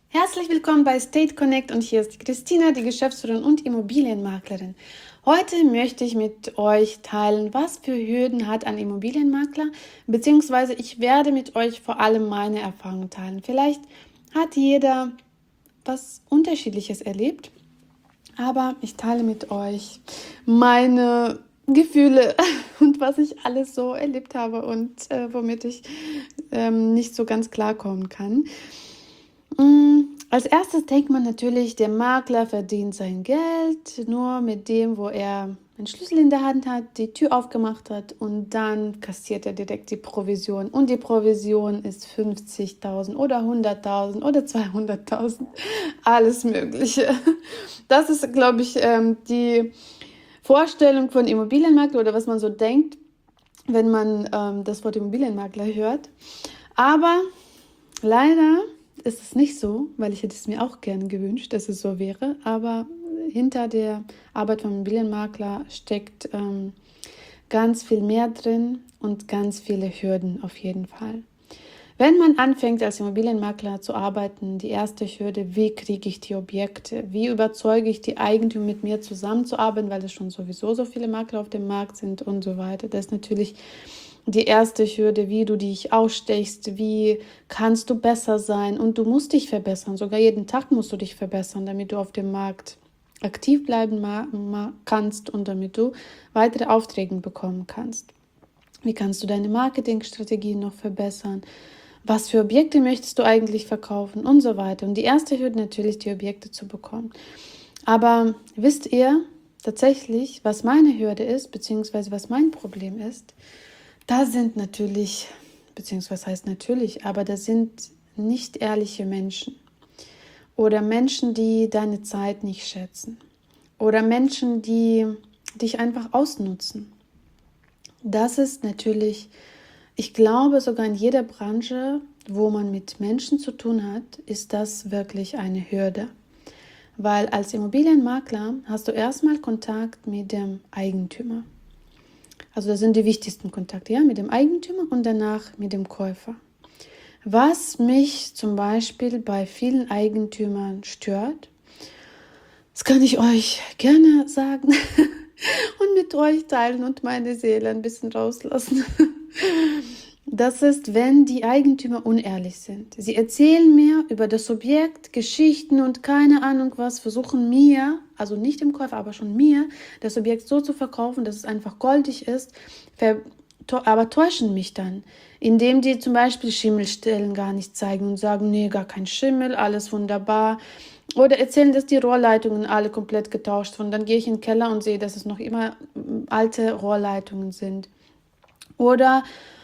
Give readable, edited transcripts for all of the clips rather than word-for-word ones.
Herzlich willkommen bei State Connect und hier ist die Christina, die Geschäftsführerin und Immobilienmaklerin. Heute möchte ich mit euch teilen, was für Hürden hat ein Immobilienmakler, beziehungsweise ich werde mit euch vor allem meine Erfahrungen teilen. Vielleicht hat jeder was Unterschiedliches erlebt, aber ich teile mit euch meine Gefühle und was ich alles so erlebt habe und womit ich nicht so ganz klarkommen kann. Als erstes denkt man natürlich, der Makler verdient sein Geld nur mit dem, wo er einen Schlüssel in der Hand hat, die Tür aufgemacht hat und dann kassiert er direkt die Provision. Und die Provision ist 50.000 oder 100.000 oder 200.000, alles Mögliche. Das ist, glaube ich, die Vorstellung von Immobilienmakler oder was man so denkt, wenn man das Wort Immobilienmakler hört. Aber leider ist es nicht so, weil ich hätte es mir auch gerne gewünscht, dass es so wäre, aber hinter der Arbeit vom Immobilienmakler steckt ganz viel mehr drin und ganz viele Hürden auf jeden Fall. Wenn man anfängt als Immobilienmakler zu arbeiten, die erste Hürde, wie kriege ich die Objekte, wie überzeuge ich die Eigentümer mit mir zusammenzuarbeiten, weil es schon sowieso so viele Makler auf dem Markt sind und so weiter. Das ist natürlich die erste Hürde, wie du dich ausstechst, wie kannst du besser sein und du musst dich verbessern, sogar jeden Tag musst du dich verbessern, damit du auf dem Markt aktiv bleiben kannst und damit du weitere Aufträge bekommen kannst. Wie kannst du deine Marketingstrategien noch verbessern? Was für Objekte möchtest du eigentlich verkaufen und so weiter. Und die erste Hürde natürlich, die Objekte zu bekommen. Aber wisst ihr tatsächlich, was meine Hürde ist, beziehungsweise was mein Problem ist? Da sind natürlich, beziehungsweise heißt natürlich, aber da sind nicht ehrliche Menschen oder Menschen, die deine Zeit nicht schätzen oder Menschen, die dich einfach ausnutzen. Das ist natürlich, ich glaube, sogar in jeder Branche, wo man mit Menschen zu tun hat, ist das wirklich eine Hürde. Weil als Immobilienmakler hast du erstmal Kontakt mit dem Eigentümer. Also das sind die wichtigsten Kontakte, ja, mit dem Eigentümer und danach mit dem Käufer. Was mich zum Beispiel bei vielen Eigentümern stört, das kann ich euch gerne sagen und mit euch teilen und meine Seele ein bisschen rauslassen. Das ist, wenn die Eigentümer unehrlich sind. Sie erzählen mir über das Objekt, Geschichten und keine Ahnung was, versuchen mir, also nicht dem Käufer, aber schon mir, das Objekt so zu verkaufen, dass es einfach goldig ist, aber täuschen mich dann, indem die zum Beispiel Schimmelstellen gar nicht zeigen und sagen, nee, gar kein Schimmel, alles wunderbar. Oder erzählen, dass die Rohrleitungen alle komplett getauscht wurden. Dann gehe ich in den Keller und sehe, dass es noch immer alte Rohrleitungen sind. Oder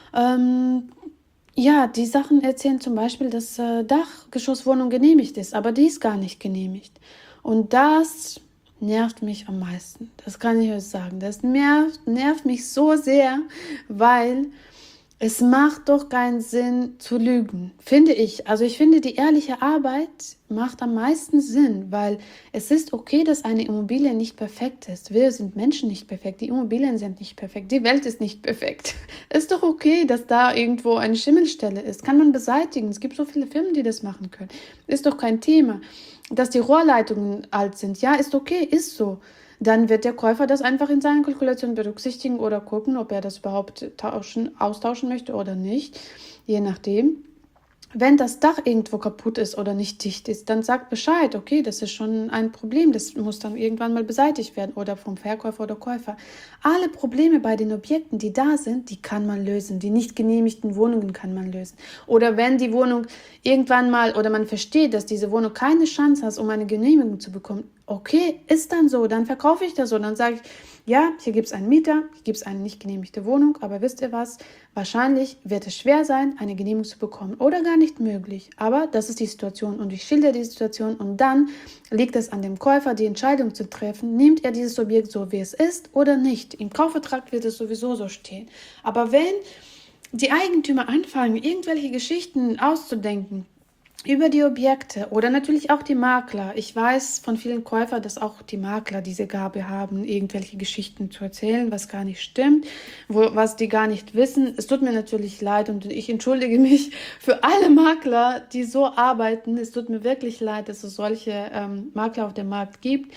die Sachen erzählen zum Beispiel, dass Dachgeschosswohnung genehmigt ist, aber die ist gar nicht genehmigt. Und das nervt mich am meisten. Das kann ich euch sagen. Das nervt mich so sehr, weil es macht doch keinen Sinn zu lügen, finde ich. Also ich finde, die ehrliche Arbeit macht am meisten Sinn, weil es ist okay, dass eine Immobilie nicht perfekt ist. Wir sind Menschen nicht perfekt, die Immobilien sind nicht perfekt, die Welt ist nicht perfekt. Es ist doch okay, dass da irgendwo eine Schimmelstelle ist. Kann man beseitigen. Es gibt so viele Firmen, die das machen können. Ist doch kein Thema. Dass die Rohrleitungen alt sind, ja, ist okay, ist so. Dann wird der Käufer das einfach in seinen Kalkulationen berücksichtigen oder gucken, ob er das überhaupt austauschen möchte oder nicht, je nachdem. Wenn das Dach irgendwo kaputt ist oder nicht dicht ist, dann sagt Bescheid, okay, das ist schon ein Problem, das muss dann irgendwann mal beseitigt werden oder vom Verkäufer oder Käufer. Alle Probleme bei den Objekten, die da sind, die kann man lösen. Die nicht genehmigten Wohnungen kann man lösen. Oder wenn die Wohnung irgendwann mal, oder man versteht, dass diese Wohnung keine Chance hat, um eine Genehmigung zu bekommen, okay, ist dann so, dann verkaufe ich das so, dann sage ich, ja, hier gibt es einen Mieter, hier gibt es eine nicht genehmigte Wohnung, aber wisst ihr was, wahrscheinlich wird es schwer sein, eine Genehmigung zu bekommen oder gar nicht möglich, aber das ist die Situation und ich schildere die Situation und dann liegt es an dem Käufer, die Entscheidung zu treffen, nimmt er dieses Objekt so, wie es ist oder nicht. Im Kaufvertrag wird es sowieso so stehen, aber wenn die Eigentümer anfangen, irgendwelche Geschichten auszudenken, über die Objekte oder natürlich auch die Makler. Ich weiß von vielen Käufern, dass auch die Makler diese Gabe haben, irgendwelche Geschichten zu erzählen, was gar nicht stimmt, was die gar nicht wissen. Es tut mir natürlich leid und ich entschuldige mich für alle Makler, die so arbeiten. Es tut mir wirklich leid, dass es solche Makler auf dem Markt gibt.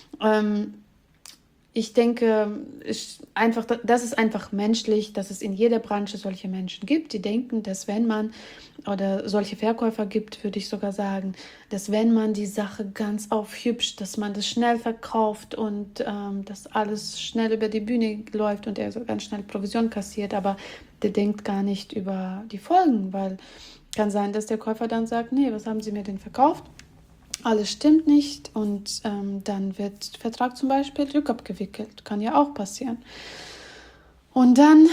Ich denke, das ist einfach menschlich, dass es in jeder Branche solche Menschen gibt, die denken, dass wenn man, oder solche Verkäufer gibt, würde ich sogar sagen, dass wenn man die Sache ganz aufhübscht, dass man das schnell verkauft und dass alles schnell über die Bühne läuft und er so ganz schnell Provision kassiert, aber der denkt gar nicht über die Folgen, weil kann sein, dass der Käufer dann sagt, nee, was haben Sie mir denn verkauft? Alles stimmt nicht und dann wird der Vertrag zum Beispiel rückabgewickelt. Kann ja auch passieren. Und dann,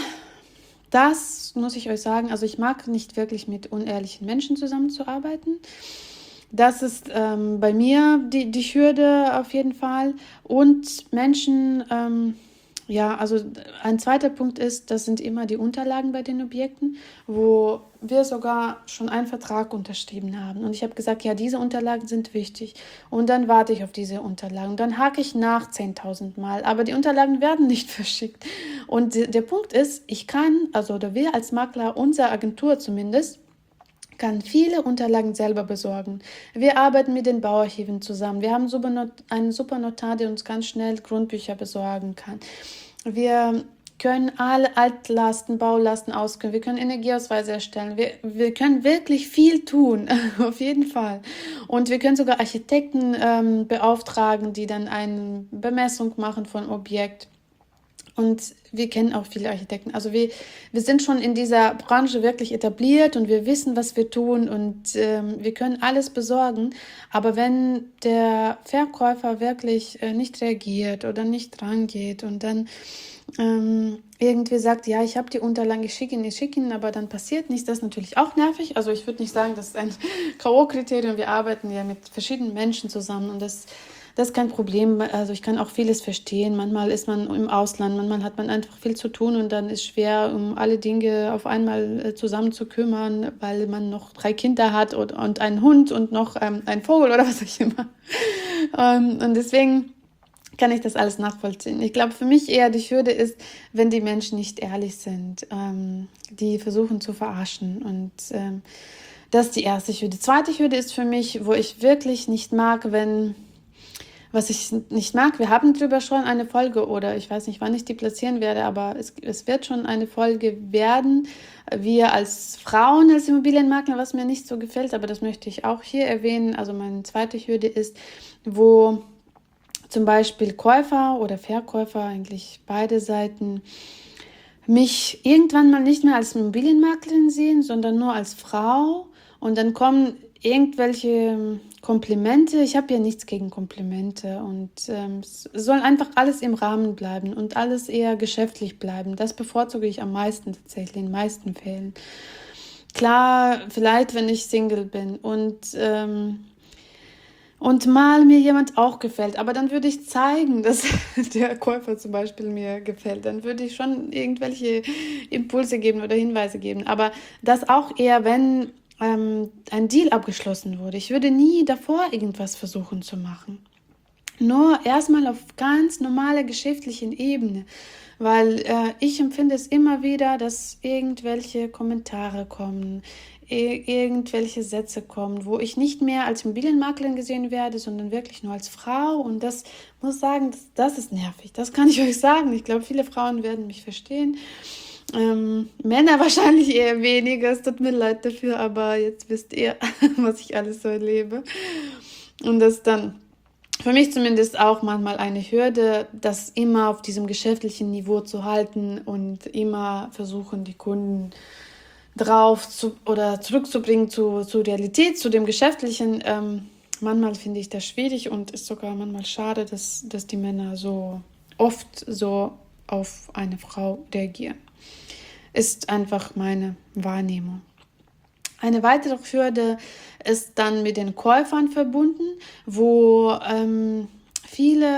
das muss ich euch sagen, also ich mag nicht wirklich mit unehrlichen Menschen zusammenzuarbeiten. Das ist bei mir die Hürde auf jeden Fall. Und Menschen, ja, also ein zweiter Punkt ist, das sind immer die Unterlagen bei den Objekten, wo wir sogar schon einen Vertrag unterschrieben haben. Und ich habe gesagt, ja, diese Unterlagen sind wichtig. Und dann warte ich auf diese Unterlagen. Dann hake ich nach 10.000 Mal. Aber die Unterlagen werden nicht verschickt. Und der Punkt ist, ich kann, also oder wir als Makler, unsere Agentur zumindest, kann viele Unterlagen selber besorgen. Wir arbeiten mit den Bauarchiven zusammen. Wir haben einen super Notar, der uns ganz schnell Grundbücher besorgen kann. Wir können alle Altlasten, Baulasten auskündigen. Wir können Energieausweise erstellen. Wir können wirklich viel tun, auf jeden Fall. Und wir können sogar Architekten beauftragen, die dann eine Bemessung machen von Objekt. Und wir kennen auch viele Architekten. Also wir sind schon in dieser Branche wirklich etabliert und wir wissen, was wir tun und wir können alles besorgen. Aber wenn der Verkäufer wirklich nicht reagiert oder nicht rangeht und dann irgendwie sagt, ja, ich habe die Unterlagen, ich schicke Ihnen, aber dann passiert nichts, das ist natürlich auch nervig. Also ich würde nicht sagen, das ist ein K.O.-Kriterium. Wir arbeiten ja mit verschiedenen Menschen zusammen und das ist kein Problem. Also ich kann auch vieles verstehen. Manchmal ist man im Ausland, manchmal hat man einfach viel zu tun und dann ist schwer, um alle Dinge auf einmal zusammen zu kümmern, weil man noch 3 Kinder hat und einen Hund und noch einen Vogel oder was auch immer. Und deswegen kann ich das alles nachvollziehen. Ich glaube, für mich eher die Hürde ist, wenn die Menschen nicht ehrlich sind, die versuchen zu verarschen und das ist die erste Hürde. Die zweite Hürde ist für mich, wo ich wirklich nicht mag, was ich nicht mag, wir haben drüber schon eine Folge oder ich weiß nicht, wann ich die platzieren werde, aber es wird schon eine Folge werden. Wir als Frauen, als Immobilienmakler, was mir nicht so gefällt, aber das möchte ich auch hier erwähnen. Also meine zweite Hürde ist, wo zum Beispiel Käufer oder Verkäufer, eigentlich beide Seiten, mich irgendwann mal nicht mehr als Immobilienmaklerin sehen, sondern nur als Frau. Und dann kommen irgendwelche Komplimente. Ich habe ja nichts gegen Komplimente und es soll einfach alles im Rahmen bleiben und alles eher geschäftlich bleiben. Das bevorzuge ich am meisten tatsächlich, in den meisten Fällen. Klar, vielleicht, wenn ich Single bin und mal mir jemand auch gefällt, aber dann würde ich zeigen, dass der Käufer zum Beispiel mir gefällt. Dann würde ich schon irgendwelche Impulse geben oder Hinweise geben. Aber das auch eher, wenn ein Deal abgeschlossen wurde. Ich würde nie davor irgendwas versuchen zu machen. Nur erstmal auf ganz normaler geschäftlichen Ebene, weil ich empfinde es immer wieder, dass irgendwelche Kommentare kommen, irgendwelche Sätze kommen, wo ich nicht mehr als Immobilienmaklerin gesehen werde, sondern wirklich nur als Frau und das muss sagen, das ist nervig, das kann ich euch sagen. Ich glaube, viele Frauen werden mich verstehen. Männer wahrscheinlich eher weniger, es tut mir leid dafür, aber jetzt wisst ihr, was ich alles so erlebe. Und das dann für mich zumindest auch manchmal eine Hürde, das immer auf diesem geschäftlichen Niveau zu halten und immer versuchen, die Kunden zurückzubringen zur Realität, zu dem Geschäftlichen. Manchmal finde ich das schwierig und ist sogar manchmal schade, dass die Männer so oft so auf eine Frau reagieren. Ist einfach meine Wahrnehmung. Eine weitere Hürde ist dann mit den Käufern verbunden, wo viele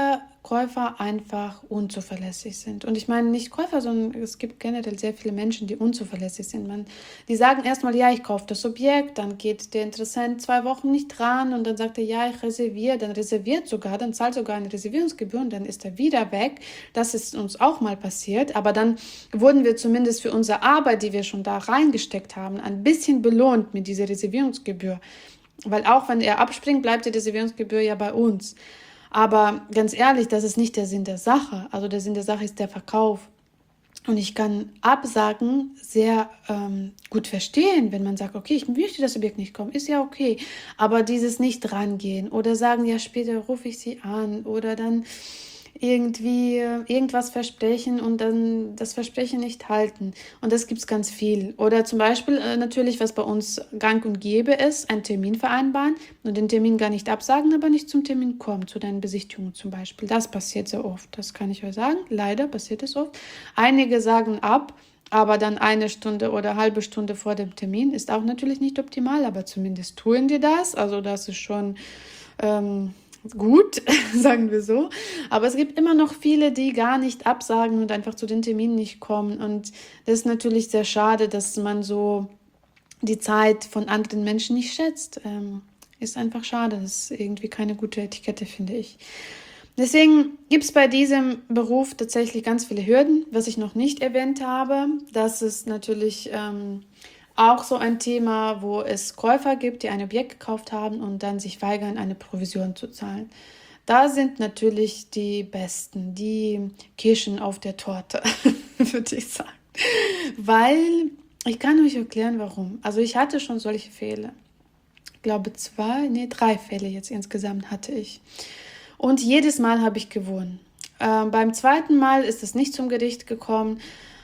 Käufer einfach unzuverlässig sind. Und ich meine nicht Käufer, sondern es gibt generell sehr viele Menschen, die unzuverlässig sind. Die sagen erstmal, ja, ich kaufe das Objekt, dann geht der Interessent 2 Wochen nicht dran und dann sagt er, ja, ich reserviere, dann reserviert sogar, dann zahlt sogar eine Reservierungsgebühr und dann ist er wieder weg. Das ist uns auch mal passiert, aber dann wurden wir zumindest für unsere Arbeit, die wir schon da reingesteckt haben, ein bisschen belohnt mit dieser Reservierungsgebühr. Weil auch wenn er abspringt, bleibt die Reservierungsgebühr ja bei uns. Aber ganz ehrlich, das ist nicht der Sinn der Sache. Also der Sinn der Sache ist der Verkauf. Und ich kann Absagen sehr gut verstehen, wenn man sagt, okay, ich möchte das Objekt nicht kommen, ist ja okay. Aber dieses nicht rangehen oder sagen, ja, später rufe ich sie an oder dann irgendwie irgendwas versprechen und dann das Versprechen nicht halten. Und das gibt es ganz viel. Oder zum Beispiel natürlich, was bei uns gang und gäbe ist, einen Termin vereinbaren und den Termin gar nicht absagen, aber nicht zum Termin kommen, zu deinen Besichtigungen zum Beispiel. Das passiert sehr oft, das kann ich euch sagen. Leider passiert es oft. Einige sagen ab, aber dann 1 Stunde oder eine halbe Stunde vor dem Termin ist auch natürlich nicht optimal, aber zumindest tun die das. Also das ist schon gut, sagen wir so. Aber es gibt immer noch viele, die gar nicht absagen und einfach zu den Terminen nicht kommen. Und das ist natürlich sehr schade, dass man so die Zeit von anderen Menschen nicht schätzt. Ist einfach schade. Das ist irgendwie keine gute Etikette, finde ich. Deswegen gibt es bei diesem Beruf tatsächlich ganz viele Hürden, was ich noch nicht erwähnt habe. Das ist natürlich auch so ein Thema, wo es Käufer gibt, die ein Objekt gekauft haben und dann sich weigern, eine Provision zu zahlen. Da sind natürlich die Besten, die Kirschen auf der Torte, würde ich sagen. Weil, ich kann euch erklären, warum. Also ich hatte schon solche Fälle. Ich glaube 3 Fälle jetzt insgesamt hatte ich. Und jedes Mal habe ich gewonnen. Beim zweiten Mal ist es nicht zum Gericht gekommen.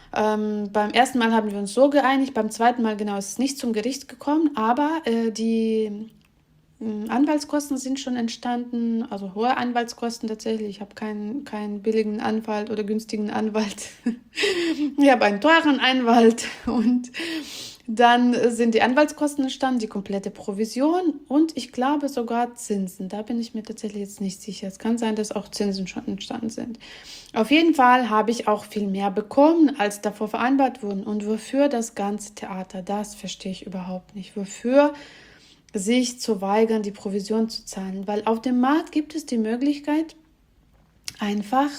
Beim ersten Mal haben wir uns so geeinigt, beim zweiten Mal genau ist es nicht zum Gericht gekommen, aber die Anwaltskosten sind schon entstanden, also hohe Anwaltskosten tatsächlich. Ich habe keinen billigen Anwalt oder günstigen Anwalt. Ich habe einen teuren Anwalt und dann sind die Anwaltskosten entstanden, die komplette Provision und ich glaube sogar Zinsen. Da bin ich mir tatsächlich jetzt nicht sicher. Es kann sein, dass auch Zinsen schon entstanden sind. Auf jeden Fall habe ich auch viel mehr bekommen, als davor vereinbart wurden. Und wofür das ganze Theater? Das verstehe ich überhaupt nicht. Wofür sich zu weigern, die Provision zu zahlen? Weil auf dem Markt gibt es die Möglichkeit, einfach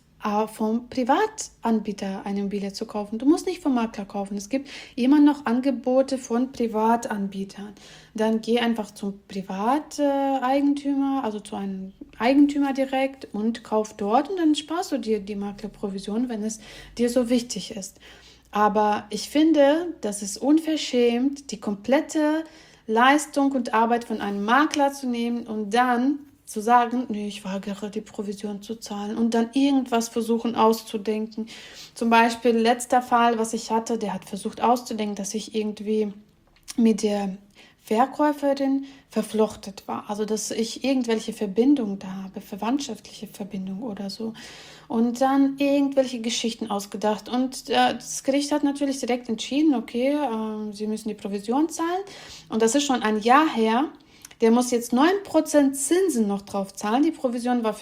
vom Privatanbieter eine Immobilie zu kaufen. Du musst nicht vom Makler kaufen. Es gibt immer noch Angebote von Privatanbietern. Dann geh einfach zum Privateigentümer, also zu einem Eigentümer direkt und kauf dort und dann sparst du dir die Maklerprovision, wenn es dir so wichtig ist. Aber ich finde, das ist unverschämt, die komplette Leistung und Arbeit von einem Makler zu nehmen und dann zu sagen, nee, ich weigere die Provision zu zahlen und dann irgendwas versuchen auszudenken. Zum Beispiel letzter Fall, was ich hatte, der hat versucht auszudenken, dass ich irgendwie mit der Verkäuferin verflochtet war. Also, dass ich irgendwelche Verbindungen da habe, verwandtschaftliche Verbindungen oder so. Und dann irgendwelche Geschichten ausgedacht. Und das Gericht hat natürlich direkt entschieden, okay, sie müssen die Provision zahlen. Und das ist schon ein Jahr her. Der muss jetzt 9% Zinsen noch drauf zahlen. Die Provision war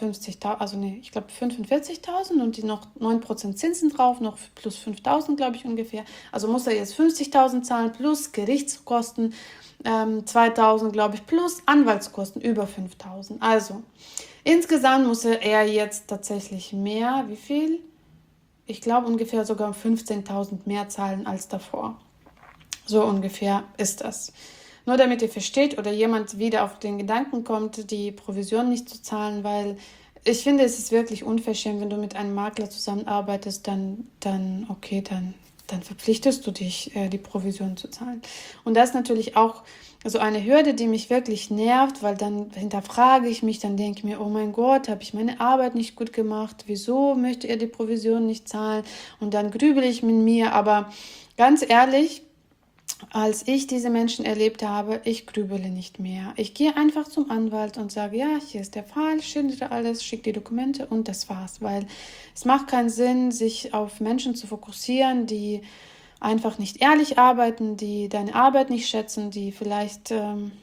45.000 und die noch 9% Zinsen drauf, noch plus 5.000, glaube ich ungefähr. Also muss er jetzt 50.000 zahlen plus Gerichtskosten 2.000, glaube ich, plus Anwaltskosten über 5.000. Also insgesamt muss er jetzt tatsächlich mehr, wie viel? Ich glaube ungefähr sogar 15.000 mehr zahlen als davor. So ungefähr ist das. Nur damit ihr versteht oder jemand wieder auf den Gedanken kommt, die Provision nicht zu zahlen, weil ich finde, es ist wirklich unverschämt, wenn du mit einem Makler zusammenarbeitest, dann verpflichtest du dich, die Provision zu zahlen. Und das ist natürlich auch so eine Hürde, die mich wirklich nervt, weil dann hinterfrage ich mich, dann denke ich mir, oh mein Gott, habe ich meine Arbeit nicht gut gemacht? Wieso möchte er die Provision nicht zahlen? Und dann grübel ich mit mir, aber ganz ehrlich, als ich diese Menschen erlebt habe, ich grübele nicht mehr. Ich gehe einfach zum Anwalt und sage, ja, hier ist der Fall, schildere alles, schicke die Dokumente und das war's. Weil es macht keinen Sinn, sich auf Menschen zu fokussieren, die einfach nicht ehrlich arbeiten, die deine Arbeit nicht schätzen, die vielleicht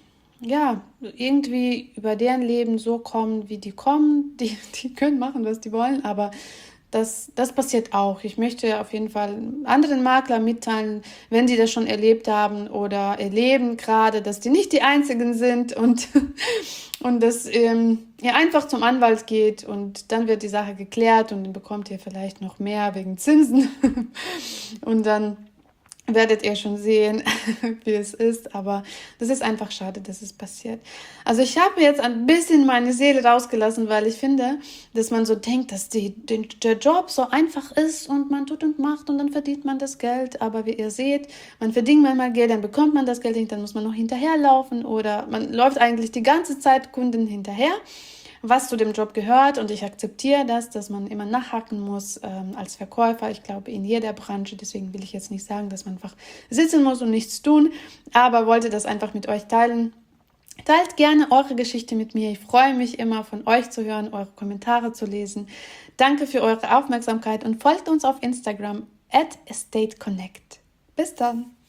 ja, irgendwie über deren Leben so kommen, wie die kommen. Die können machen, was die wollen, aber das passiert auch. Ich möchte auf jeden Fall anderen Maklern mitteilen, wenn die das schon erlebt haben oder erleben gerade, dass die nicht die Einzigen sind und dass ihr einfach zum Anwalt geht und dann wird die Sache geklärt und dann bekommt ihr vielleicht noch mehr wegen Zinsen und dann werdet ihr schon sehen, wie es ist, aber das ist einfach schade, dass es passiert. Also ich habe jetzt ein bisschen meine Seele rausgelassen, weil ich finde, dass man so denkt, dass der Job so einfach ist und man tut und macht und dann verdient man das Geld, aber wie ihr seht, man verdient manchmal Geld, dann bekommt man das Geld nicht, dann muss man noch hinterherlaufen oder man läuft eigentlich die ganze Zeit Kunden hinterher, was zu dem Job gehört und ich akzeptiere das, dass man immer nachhaken muss als Verkäufer. Ich glaube in jeder Branche, deswegen will ich jetzt nicht sagen, dass man einfach sitzen muss und nichts tun, aber wollte das einfach mit euch teilen. Teilt gerne eure Geschichte mit mir. Ich freue mich immer von euch zu hören, eure Kommentare zu lesen. Danke für eure Aufmerksamkeit und folgt uns auf Instagram @EstateConnect. Bis dann!